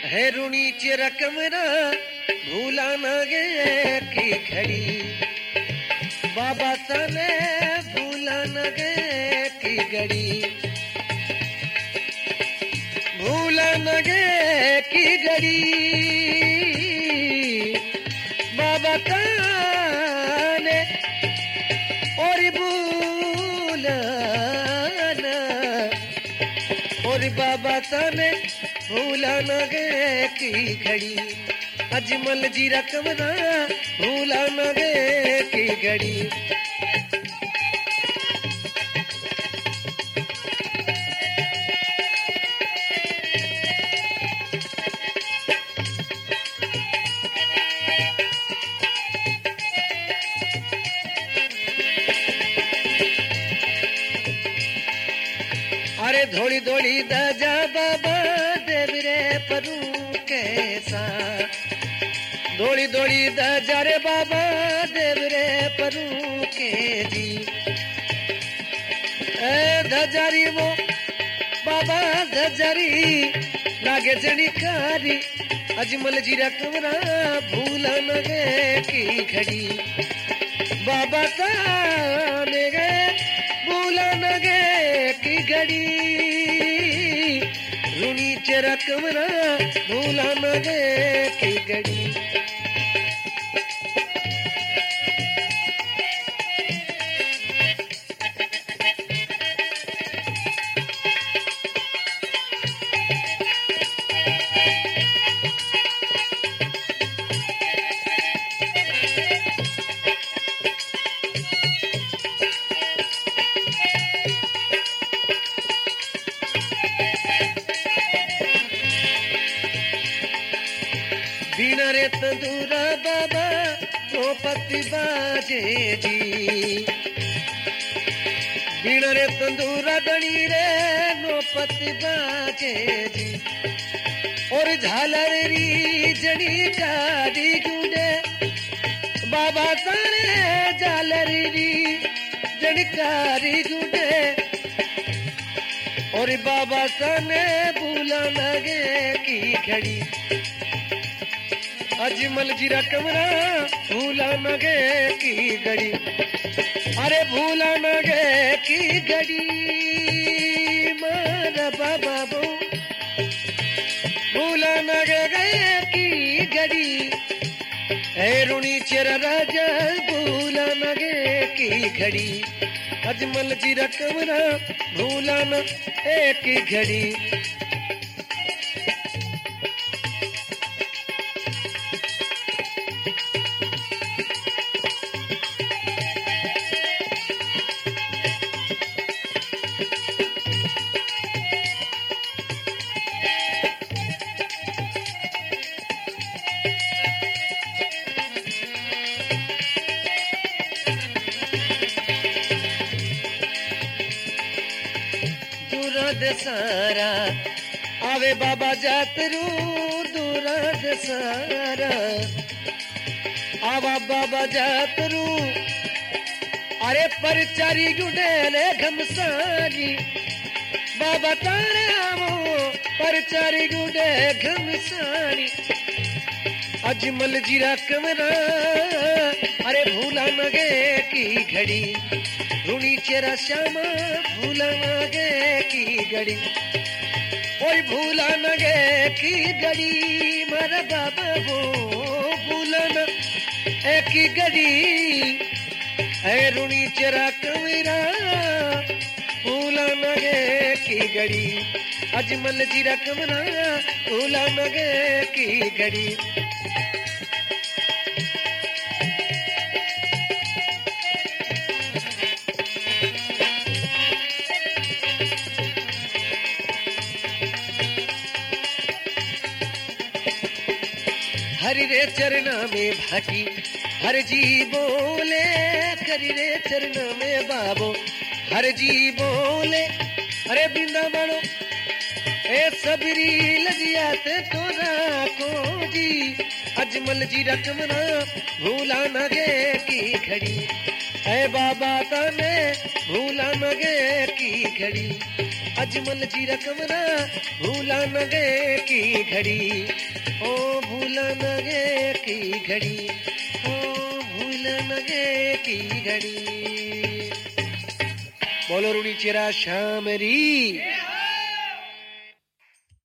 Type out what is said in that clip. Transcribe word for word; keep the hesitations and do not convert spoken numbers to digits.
है रुणी च रकम ना भूला न गे की घड़ी बाबा तने भूला न गे की घड़ी भूला न गे की घड़ी बाबा तने और भूला न और बाबा तने भूला न गे की घड़ी अजमल जी रकम ना भूला न गे की घड़ी अरे धोड़ी धोड़ी दजा बाबा देवरे परू कैसा दौड़ी दौड़ी दजा रे बाबा देवरे परू के जी ए धजारी वो बाबा धजारी लागे जनी कारी अजमल जी रकमरा भूला न गे की घड़ी बाबा ताने गे भूला न गे की घड़ी रुनी च रकमरा भूला न गे की घड़ी बिना रे तंदूरा बाबा गोपति बाजे जी बिना रे तंदूरा दणी रे नोपति बाजे जी और झालरी जनी कारी गुडे बाबा तारे झालरी जनकारी गुडे और बाबा तने भूला लगे की घड़ी अजमल जी रकमरा भूला न गे की घड़ी अरे भूला न गे की घड़ी मारा बाबा बो भूला न गे की घड़ी है रुणी चेरा राजा भूला न गे की घड़ी अजमल जी रकमरा भूला न एक घड़ी सारा आवे बाबा जातरू दूरद सारा आवा बाबा जातरू अरे परचारी गुडेले घमसारी बाबा तारे आवो परचारी गुडे घमसारी अजमल जी रकमरा अरे भूला न गे की घड़ी रुणी चेरा श्यामा भूला न गे की घड़ी ओए भूला न गे की घड़ी मारा बाबा वो भूला न एक की घड़ी है रुणी चेरा कविरा भूला न गे की घड़ी अजमल जी रकमरा भूला न गे की घड़ी हरि रे चरना में भाटी हर जी बोले करी रे चरना में बाबो हर जी बोले अरे बिंदा मानो ए सबरी लजियात तो राखो जी अजमल जी रकमना भूला न गे की घड़ी ऐ बाबा तने भूला न गए की घड़ी, अजमल जी रकमना भूला न गए की घड़ी, ओ भूला न गए की घड़ी, ओ भूला न गए की घड़ी। बोलो रूड़ी चेरा श्याम री।